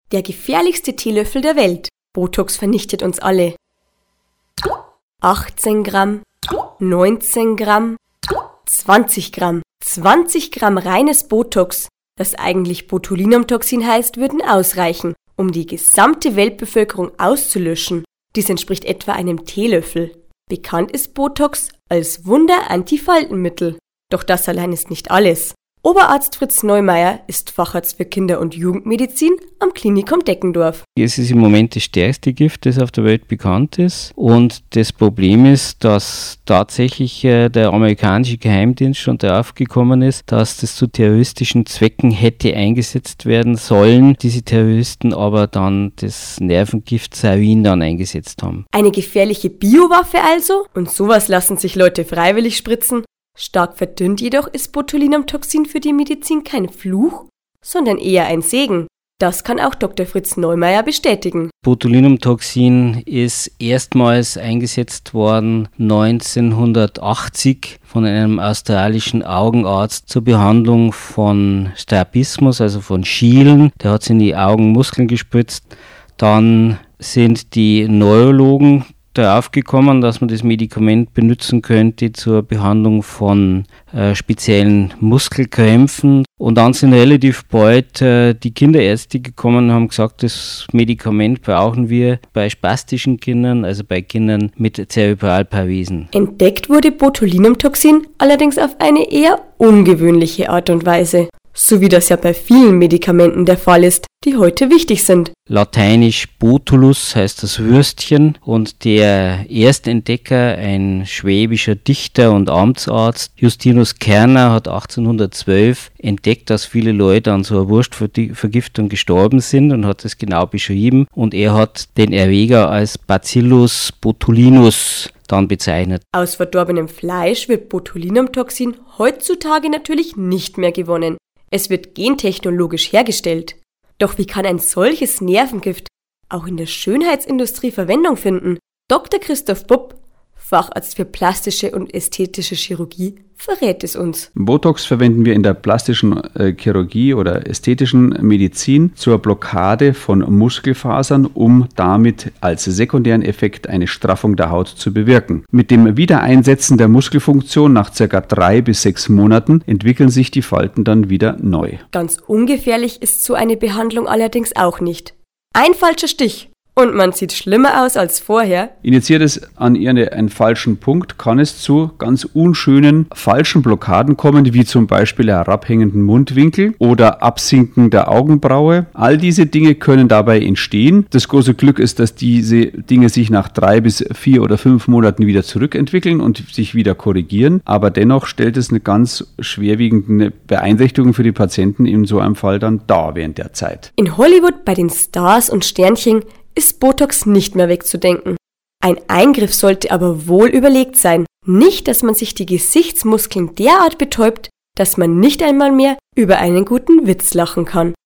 Der gefährlichste Teelöffel der Welt. Botox vernichtet uns alle. 18 Gramm, 19 Gramm, 20 Gramm. 20 Gramm reines Botox, das eigentlich Botulinumtoxin heißt, würden ausreichen, um die gesamte Weltbevölkerung auszulöschen. Dies entspricht etwa einem Teelöffel. Bekannt ist Botox als Wunder-Antifaltenmittel. Doch das allein ist nicht alles. Oberarzt Fritz Neumeier ist Facharzt für Kinder- und Jugendmedizin am Klinikum Deckendorf. Es ist im Moment das stärkste Gift, das auf der Welt bekannt ist. Und das Problem ist, dass tatsächlich der amerikanische Geheimdienst schon darauf gekommen ist, dass das zu terroristischen Zwecken hätte eingesetzt werden sollen. Diese Terroristen aber dann das Nervengift Sarin dann eingesetzt haben. Eine gefährliche Biowaffe also? Und sowas lassen sich Leute freiwillig spritzen? Stark verdünnt jedoch ist Botulinumtoxin für die Medizin kein Fluch, sondern eher ein Segen. Das kann auch Dr. Fritz Neumeier bestätigen. Botulinumtoxin ist erstmals eingesetzt worden 1980 von einem australischen Augenarzt zur Behandlung von Strabismus, also von Schielen. Der hat es in die Augenmuskeln gespritzt. Dann sind die Neurologen darauf gekommen, dass man das Medikament benutzen könnte zur Behandlung von speziellen Muskelkrämpfen. Und dann sind relativ bald die Kinderärzte gekommen und haben gesagt, das Medikament brauchen wir bei spastischen Kindern, also bei Kindern mit Zerebralparesen. Entdeckt wurde Botulinumtoxin allerdings auf eine eher ungewöhnliche Art und Weise. So wie das ja bei vielen Medikamenten der Fall ist, die heute wichtig sind. Lateinisch Botulus heißt das Würstchen und der Erstentdecker, ein schwäbischer Dichter und Amtsarzt, Justinus Kerner, hat 1812 entdeckt, dass viele Leute an so einer Wurstvergiftung gestorben sind und hat es genau beschrieben. Und er hat den Erreger als Bacillus botulinus dann bezeichnet. Aus verdorbenem Fleisch wird Botulinumtoxin heutzutage natürlich nicht mehr gewonnen. Es wird gentechnologisch hergestellt. Doch wie kann ein solches Nervengift auch in der Schönheitsindustrie Verwendung finden? Dr. Christoph Bupp, Facharzt für plastische und ästhetische Chirurgie, verrät es uns. Botox verwenden wir in der plastischen Chirurgie oder ästhetischen Medizin zur Blockade von Muskelfasern, um damit als sekundären Effekt eine Straffung der Haut zu bewirken. Mit dem Wiedereinsetzen der Muskelfunktion nach ca. 3 bis 6 Monaten entwickeln sich die Falten dann wieder neu. Ganz ungefährlich ist so eine Behandlung allerdings auch nicht. Ein falscher Stich und man sieht schlimmer aus als vorher. Injiziert es an einen falschen Punkt, kann es zu ganz unschönen falschen Blockaden kommen, wie zum Beispiel herabhängenden Mundwinkel oder Absinken der Augenbraue. All diese Dinge können dabei entstehen. Das große Glück ist, dass diese Dinge sich nach 3 bis 4 oder 5 Monaten wieder zurückentwickeln und sich wieder korrigieren. Aber dennoch stellt es eine ganz schwerwiegende Beeinträchtigung für die Patienten in so einem Fall dann dar während der Zeit. In Hollywood bei den Stars und Sternchen ist Botox nicht mehr wegzudenken. Ein Eingriff sollte aber wohl überlegt sein. Nicht, dass man sich die Gesichtsmuskeln derart betäubt, dass man nicht einmal mehr über einen guten Witz lachen kann.